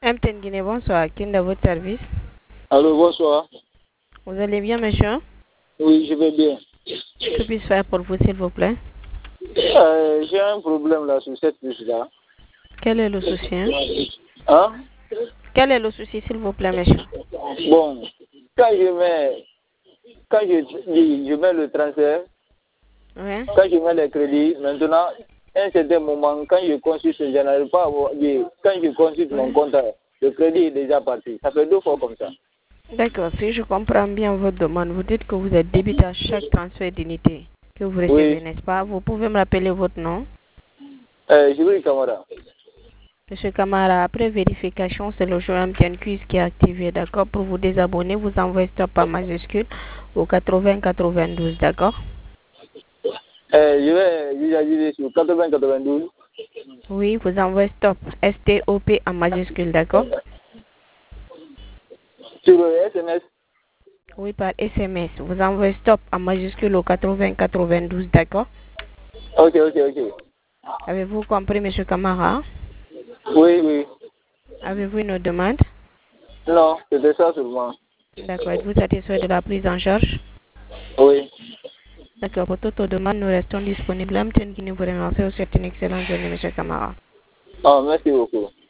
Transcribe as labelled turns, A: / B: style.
A: MTN Guinée, bonsoir. Qui est de votre service?
B: Allô, bonsoir.
A: Vous allez bien, monsieur?
B: Oui, je vais bien.
A: Que puis-je faire pour vous, s'il vous plaît?
B: J'ai un problème là sur cette puce-là.
A: Quel est le souci, hein?
B: Hein?
A: Quel est le souci, s'il vous plaît, monsieur?
B: Bon, quand je mets le transfert,
A: Oui.
B: quand je mets les crédits, maintenant, à un certain moment, quand je consulte, je n'arrive pas à voir, quand je consulte mon compte, le crédit est déjà parti. Ça fait 2 fois comme ça.
A: D'accord, si je comprends bien votre demande, vous dites que vous êtes débité à chaque transfert d'unité que vous recevez,
B: Oui.
A: n'est-ce pas? Vous pouvez me rappeler votre nom?
B: Jibril Kamara.
A: Monsieur Camara, après vérification, c'est le jeu MTN Quiz qui est activé, d'accord? Pour vous désabonner, vous envoyez stop en majuscule au 80-92, d'accord?
B: Je vais agir sur 80-92.
A: Oui, vous envoyez stop, S-T-O-P en majuscule, d'accord?
B: Sur le SMS.
A: Oui, par SMS. Vous envoyez stop en majuscule au 80-92, d'accord?
B: Ok.
A: Avez-vous compris, monsieur Camara?
B: Oui.
A: Avez-vous une demande?
B: Non, c'était ça seulement.
A: D'accord. Êtes-vous satisfait de la prise en charge?
B: Oui.
A: D'accord. Pour toute demande, nous restons disponibles. MTN qui nous vous remercie. Vous souhaite une excellente journée, monsieur Camara.
B: Merci beaucoup.